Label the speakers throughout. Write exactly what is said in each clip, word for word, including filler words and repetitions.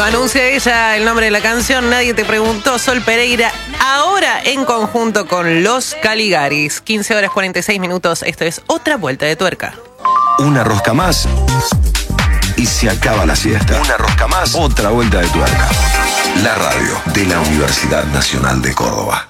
Speaker 1: anuncia ella el nombre de la canción, Nadie te preguntó, Sol Pereira, ahora en conjunto con Los Caligaris. quince horas cuarenta y seis minutos, esto es Otra Vuelta de Tuerca.
Speaker 2: Una rosca más y se acaba la siesta. Una rosca más, otra vuelta de tuerca. La radio de la Universidad Nacional de Córdoba.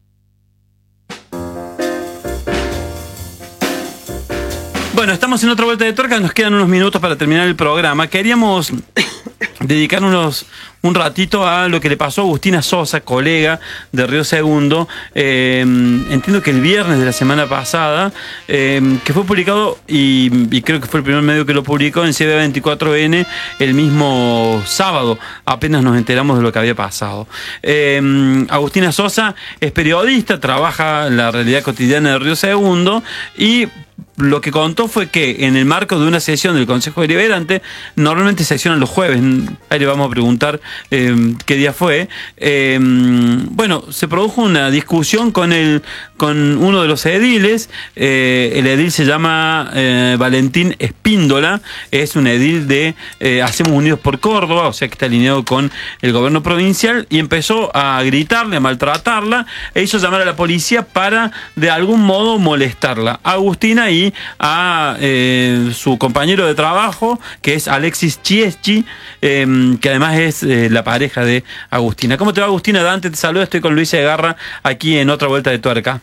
Speaker 3: Bueno, estamos en otra vuelta de tuerca, nos quedan unos minutos para terminar el programa. Queríamos dedicar unos, un ratito a lo que le pasó a Agustina Sosa, colega de Río Segundo. Eh, entiendo que el viernes de la semana pasada, eh, que fue publicado, y, y creo que fue el primer medio que lo publicó en C B veinticuatro N, el mismo sábado, apenas nos enteramos de lo que había pasado. Eh, Agustina Sosa es periodista, trabaja en la realidad cotidiana de Río Segundo y lo que contó fue que en el marco de una sesión del Consejo Deliberante, normalmente sesionan los jueves, ahí le vamos a preguntar eh, qué día fue, eh, bueno, se produjo una discusión con el con uno de los ediles, eh, el edil se llama eh, Valentín Espíndola, es un edil de eh, Hacemos Unidos por Córdoba, o sea que está alineado con el gobierno provincial, y empezó a gritarle, a maltratarla, e hizo llamar a la policía para de algún modo molestarla. Agustina y a eh, su compañero de trabajo, que es Alexis Chieschi, eh, que además es eh, la pareja de Agustina. ¿Cómo te va, Agustina? Dante te saluda, estoy con Luisa Egarra aquí en Otra Vuelta de Tuerca.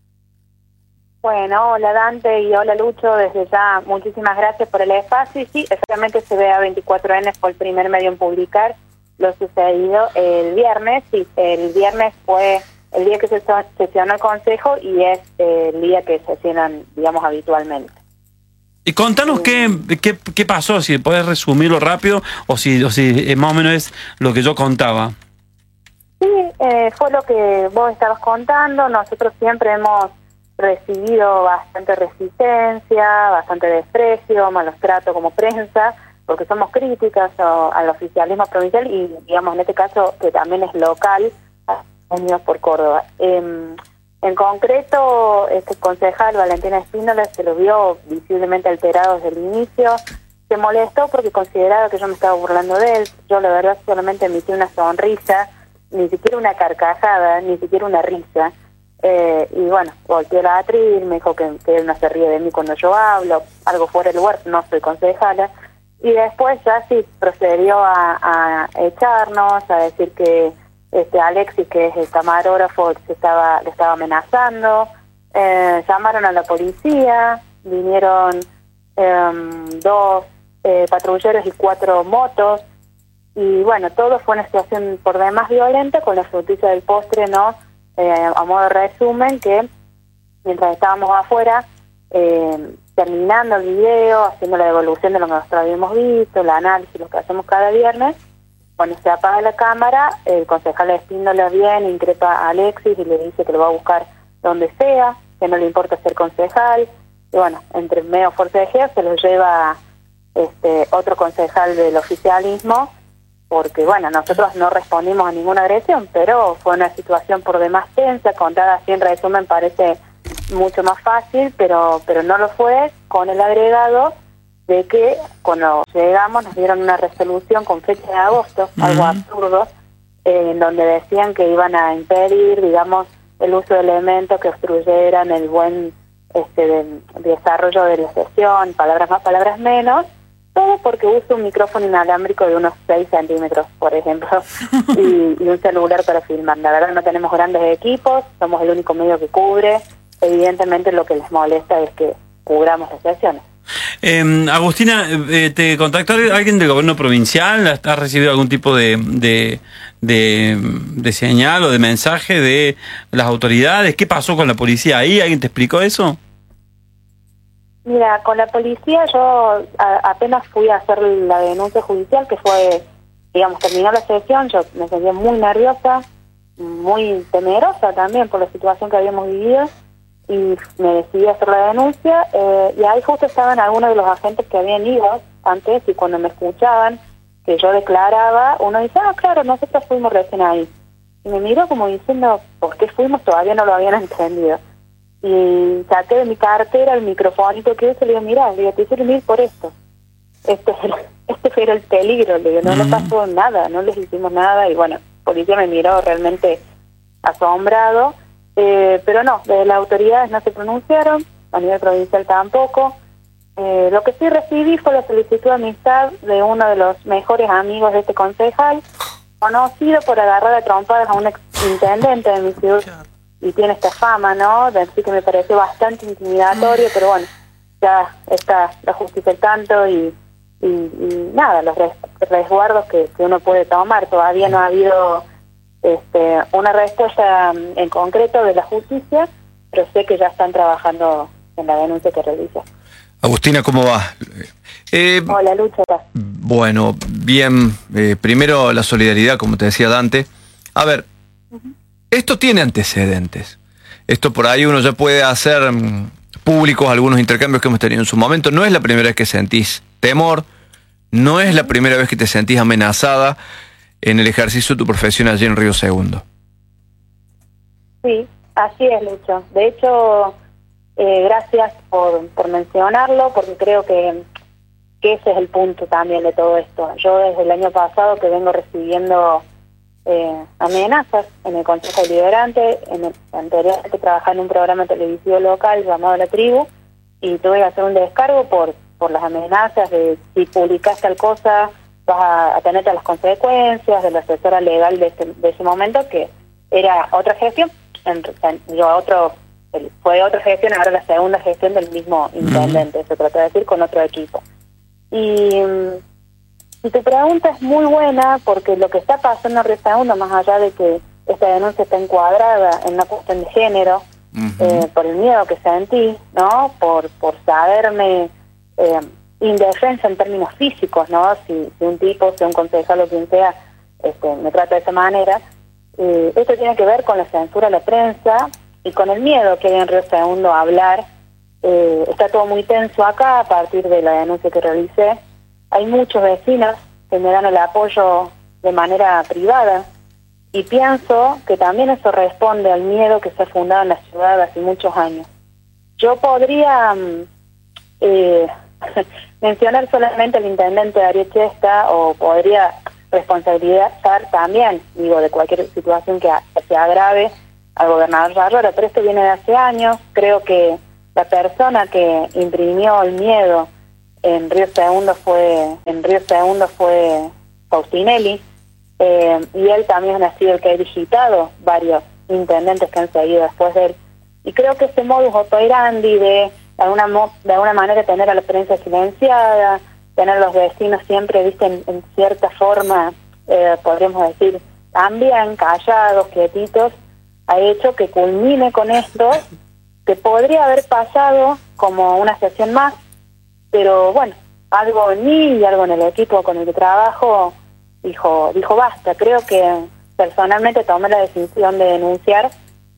Speaker 4: Bueno, hola Dante y hola Lucho, desde ya muchísimas gracias por el espacio. Y sí, efectivamente C B veinticuatro N fue el primer medio en publicar lo sucedido el viernes. Sí, el viernes fue el día que se sesionó el Consejo y es eh, el día que sesionan, digamos, habitualmente.
Speaker 3: Y contanos qué, qué, qué pasó, si podés resumirlo rápido o si, o si más o menos es lo que yo contaba.
Speaker 4: Sí, eh, fue lo que vos estabas contando. Nosotros siempre hemos recibido bastante resistencia, bastante desprecio, malos tratos como prensa, porque somos críticas a, al oficialismo provincial y, digamos, en este caso, que también es local, Unidos por Córdoba. Eh, en concreto, este concejal Valentina Espíndola se lo vio visiblemente alterado desde el inicio, se molestó porque consideraba que yo me estaba burlando de él. Yo la verdad solamente emití una sonrisa, ni siquiera una carcajada, ni siquiera una risa. Eh, y bueno, volteó la atril, me dijo que, que él no se ríe de mí cuando yo hablo, algo fuera de lugar, no soy concejala. Y después ya sí procedió a, a echarnos, a decir que este Alexis, que es el camarógrafo, se estaba, le estaba amenazando. Eh, llamaron a la policía, vinieron eh, dos eh, patrulleros y cuatro motos. Y bueno, todo fue una situación por demás violenta, con la frutilla del postre, ¿no? Eh, a modo de resumen, que mientras estábamos afuera, eh, terminando el video, haciendo la devolución de lo que nosotros habíamos visto, el análisis, lo que hacemos cada viernes, cuando se apaga la cámara, el concejal Espíndola viene, increpa a Alexis y le dice que lo va a buscar donde sea, que no le importa ser concejal, y bueno, entre medio forcejeo se lo lleva este otro concejal del oficialismo, porque bueno, nosotros no respondimos a ninguna agresión, pero fue una situación por demás tensa, contada así en resumen parece mucho más fácil, pero pero no lo fue, con el agregado de que cuando llegamos nos dieron una resolución con fecha de agosto, uh-huh. algo absurdo, eh, en donde decían que iban a impedir, digamos, el uso de elementos que obstruyeran el buen este de, de desarrollo de la sesión, palabras más, palabras menos, todo porque uso un micrófono inalámbrico de unos seis centímetros, por ejemplo, y, y un celular para filmar. La verdad no tenemos grandes equipos, somos el único medio que cubre. Evidentemente lo que les molesta es que cubramos las sesiones.
Speaker 3: Eh, Agustina, eh, ¿te contactó alguien del gobierno provincial? ¿Has recibido algún tipo de, de, de, de señal o de mensaje de las autoridades? ¿Qué pasó con la policía ahí? ¿Alguien te explicó eso?
Speaker 4: Mira, con la policía yo a, apenas fui a hacer la denuncia judicial, que fue, digamos, terminó la sesión, yo me sentía muy nerviosa, muy temerosa también por la situación que habíamos vivido, y me decidí a hacer la denuncia, eh, y ahí justo estaban algunos de los agentes que habían ido antes, y cuando me escuchaban que yo declaraba, uno dice, ah, claro, nosotros fuimos recién ahí. Y me miró como diciendo, ¿por qué fuimos? Todavía no lo habían entendido. Y saqué de mi cartera el microfonito que yo le digo, mira, le digo, te hice venir por esto. Este es el, este era el peligro, le digo, no, no pasó nada, no les hicimos nada, y bueno, el policía me miró realmente asombrado, eh, pero no, de las autoridades no se pronunciaron, a nivel provincial tampoco. Eh, lo que sí recibí fue la solicitud de amistad de uno de los mejores amigos de este concejal, conocido por agarrar a trompadas a un ex intendente de mi ciudad, y tiene esta fama, ¿no? De así que me pareció bastante intimidatorio, pero bueno, ya está la justicia al tanto y, y, y nada, los res, resguardos que, que uno puede tomar. Todavía no ha habido este, una respuesta en concreto de la justicia, pero sé que ya están trabajando en la denuncia que realiza.
Speaker 5: Agustina, ¿cómo va? Eh,
Speaker 4: Hola, Lucha.
Speaker 5: Bueno, bien, eh, primero la solidaridad, como te decía Dante. A ver, uh-huh. Esto tiene antecedentes. Esto por ahí uno ya puede hacer um, públicos algunos intercambios que hemos tenido en su momento. No es la primera vez que sentís temor, no es la primera vez que te sentís amenazada en el ejercicio de tu profesión allí en Río Segundo.
Speaker 4: Sí, así es, Lucho. De hecho, eh, gracias por, por mencionarlo, porque creo que, que ese es el punto también de todo esto. Yo desde el año pasado que vengo recibiendo eh, amenazas en el Consejo Deliberante, en el anterior que trabajaba en un programa televisivo local llamado La Tribu, y tuve que hacer un descargo por, por las amenazas de si publicas tal cosa vas a, a tener todas las consecuencias, de la asesora legal de, este, de ese momento, que era otra gestión, en, en, yo otro fue otra gestión, ahora la segunda gestión del mismo intendente, uh-huh. Se trata de decir con otro equipo. Y, y tu pregunta es muy buena, porque lo que está pasando en Río Segundo, más allá de que esta denuncia está encuadrada en una cuestión de género, uh-huh. eh, por el miedo que sentí, ¿no? Por, por saberme eh, indefensa en términos físicos, ¿no? Si, si un tipo, si un concejal o quien sea, este, me trata de esa manera. Eh, esto tiene que ver con la censura de la prensa y con el miedo que hay en Río Segundo a hablar. Eh, está todo muy tenso acá a partir de la denuncia que realicé. Hay muchos vecinos que me dan el apoyo de manera privada, y pienso que también eso responde al miedo que se ha fundado en la ciudad hace muchos años. Yo podría eh, mencionar solamente al intendente Darío Chesta, o podría responsabilizar también, digo, de cualquier situación que, que se agrave al gobernador Yarlora, pero esto viene de hace años. Creo que la persona que imprimió el miedo en Río Segundo fue en Río Segundo fue Faustinelli, eh, y él también ha sido el que ha digitado varios intendentes que han seguido después de él. Y creo que ese modus operandi de de alguna, de alguna manera tener a la prensa silenciada, tener a los vecinos siempre, viste, en, en cierta forma, eh, podríamos decir, también callados, quietitos, ha hecho que culmine con esto, que podría haber pasado como una sesión más, pero bueno, algo en mí y algo en el equipo con el que trabajo dijo, dijo basta. Creo que personalmente tomé la decisión de denunciar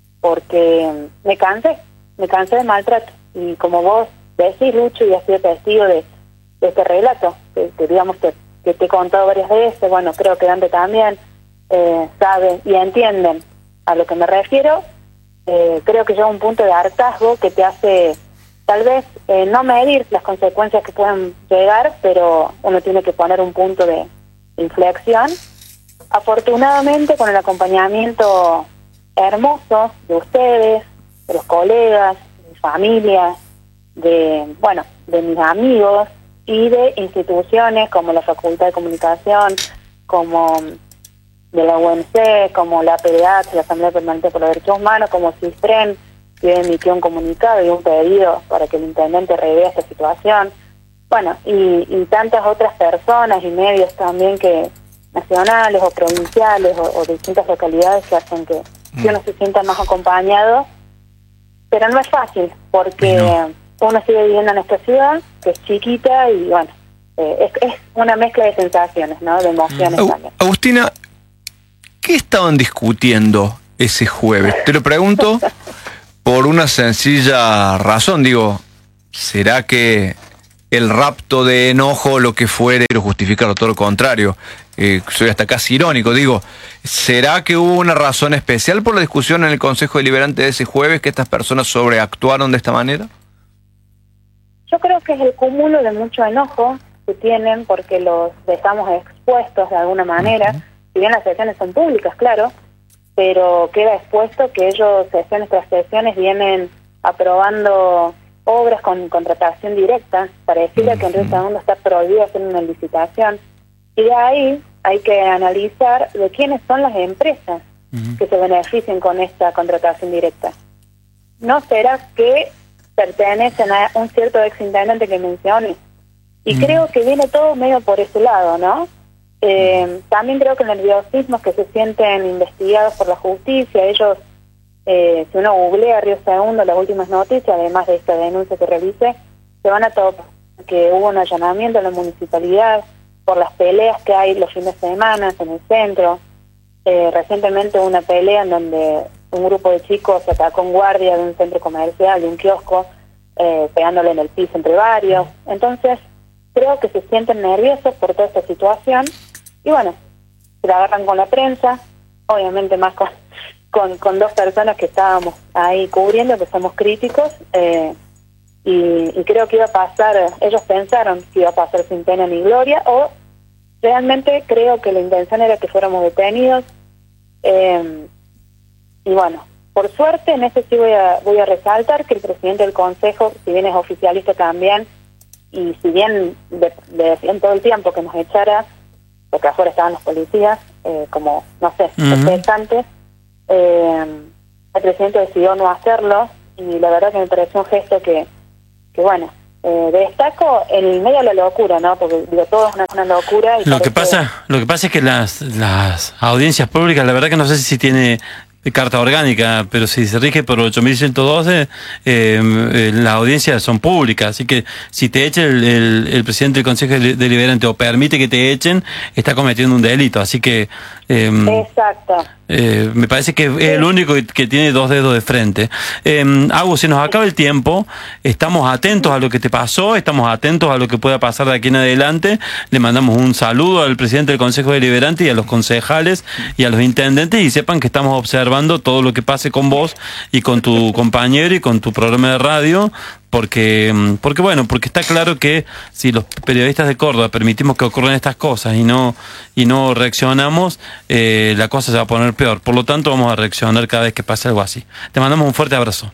Speaker 4: porque me cansé, me cansé de maltrato, y como vos decís, Lucho, y has sido testigo de, de este relato, que, que digamos que, que te he contado varias veces, bueno, creo que Dante también eh, sabe y entienden a lo que me refiero. Eh, creo que llega un punto de hartazgo que te hace tal vez eh, no medir las consecuencias que puedan llegar, pero uno tiene que poner un punto de inflexión. Afortunadamente, con el acompañamiento hermoso de ustedes, de los colegas, de mi familia, de, bueno, de mis amigos y de instituciones como la Facultad de Comunicación, como de la U N C, como la A P D H, la Asamblea Permanente por los Derechos Humanos, como CISPREN, que emitió un comunicado y un pedido para que el intendente revea esta situación. Bueno, y, y tantas otras personas y medios también, que nacionales o provinciales o, o de distintas localidades, que hacen que, mm. que uno se sienta más acompañado. Pero no es fácil, porque no. uno sigue viviendo en esta ciudad, que es chiquita, y bueno, eh, es, es una mezcla de sensaciones, ¿no? De emociones
Speaker 5: mm.
Speaker 4: también.
Speaker 5: Agustina, ¿qué estaban discutiendo ese jueves? Te lo pregunto por una sencilla razón. Digo, ¿será que el rapto de enojo, lo que fuere, quiero justificarlo, todo lo contrario? Eh, soy hasta casi irónico. Digo, ¿será que hubo una razón especial por la discusión en el Consejo Deliberante de ese jueves, que estas personas sobreactuaron de esta manera?
Speaker 4: Yo creo que es el cúmulo de mucho enojo, que tienen porque los dejamos expuestos de alguna manera, si bien las sesiones son públicas, claro, pero queda expuesto que ellos sesiones tras sesiones vienen aprobando obras con contratación directa para decirle que en Río Segundo está prohibido hacer una licitación, y de ahí hay que analizar de quiénes son las empresas uh-huh. que se beneficien con esta contratación directa. ¿No será que pertenecen a un cierto exintendente que mencioné? Y uh-huh. creo que viene todo medio por ese lado, ¿no? Eh, uh-huh. También creo que nerviosismos que se sienten investigados por la justicia, ellos, eh, si uno googlea Río Segundo, las últimas noticias, además de esta denuncia que realicé, se van a topar que hubo un allanamiento en la municipalidad por las peleas que hay los fines de semana en el centro. Eh, recientemente hubo una pelea en donde un grupo de chicos se atacó un guardia de un centro comercial, de un kiosco, eh, pegándole en el piso entre varios. Entonces, creo que se sienten nerviosos por toda esta situación y bueno, se la agarran con la prensa, obviamente más con, con, con dos personas que estábamos ahí cubriendo, que somos críticos, eh, y, y creo que iba a pasar, ellos pensaron que iba a pasar sin pena ni gloria, o realmente creo que la intención era que fuéramos detenidos. Eh, y bueno, por suerte en este sí voy a, voy a resaltar que el presidente del Consejo, si bien es oficialista también, y si bien le decían todo el tiempo que nos echara, porque afuera estaban los policías, eh, como, no sé, uh-huh. antes, eh, el presidente decidió no hacerlo, y la verdad que me pareció un gesto que, que bueno, eh, destaco en medio de la locura, ¿no? Porque digo, todo es una, una locura. Y
Speaker 3: lo que pasa, lo que pasa es que las, las audiencias públicas, la verdad que no sé si tiene carta orgánica, pero si se rige por ocho mil ciento doce, eh, eh, las audiencias son públicas, así que si te echa el, el, el presidente del Consejo Deliberante o permite que te echen, está cometiendo un delito, así que eh,
Speaker 4: exacto.
Speaker 3: Eh, me parece que es el único que, que tiene dos dedos de frente. Eh, Agus, se nos acaba el tiempo, estamos atentos a lo que te pasó, estamos atentos a lo que pueda pasar de aquí en adelante. Le mandamos un saludo al presidente del Consejo Deliberante y a los concejales y a los intendentes, y sepan que estamos observando todo lo que pase con vos y con tu compañero y con tu programa de radio, porque, porque bueno, porque está claro que si los periodistas de Córdoba permitimos que ocurran estas cosas y no y no reaccionamos, eh, la cosa se va a poner peor. Por lo tanto, vamos a reaccionar cada vez que pase algo así. Te mandamos un fuerte abrazo.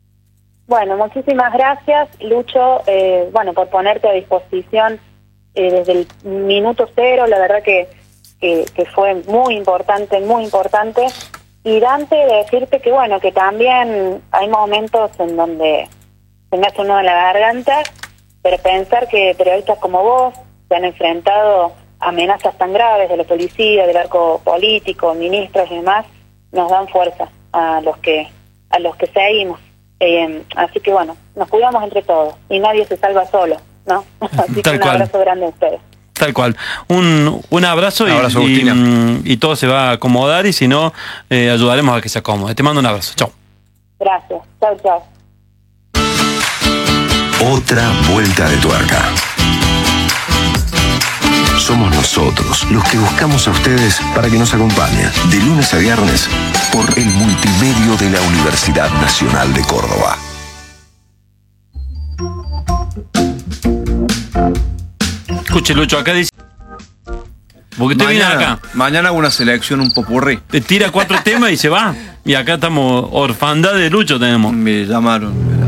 Speaker 4: Bueno, muchísimas gracias, Lucho, eh, bueno, por ponerte a disposición eh, desde el minuto cero. La verdad que, que, que fue muy importante, muy importante. Y Dante, decirte que bueno, que también hay momentos en donde se me hace uno en la garganta, pero pensar que periodistas como vos se han enfrentado a amenazas tan graves de la policía, del arco político, ministros y demás, nos dan fuerza a los que a los que seguimos. Eh, así que bueno, nos cuidamos entre todos y nadie se salva solo, ¿no? Así que un
Speaker 3: cual.
Speaker 4: abrazo grande a ustedes.
Speaker 3: Tal cual. Un, un abrazo,
Speaker 5: un
Speaker 3: y,
Speaker 5: abrazo
Speaker 3: y, y todo se va a acomodar, y si no, eh, ayudaremos a que se acomode. Te mando un abrazo. Chao.
Speaker 4: Gracias. Chao, chao.
Speaker 2: Otra vuelta de tuerca. Somos nosotros los que buscamos a ustedes para que nos acompañen de lunes a viernes por el multimedio de la Universidad Nacional de Córdoba.
Speaker 3: Escuche, Lucho, acá dice... Porque usted viene
Speaker 5: Mañana,
Speaker 3: acá,
Speaker 5: mañana hago una selección un popurrí.
Speaker 3: te tira cuatro temas y se va. Y acá estamos, orfandad de Lucho tenemos.
Speaker 5: Me llamaron.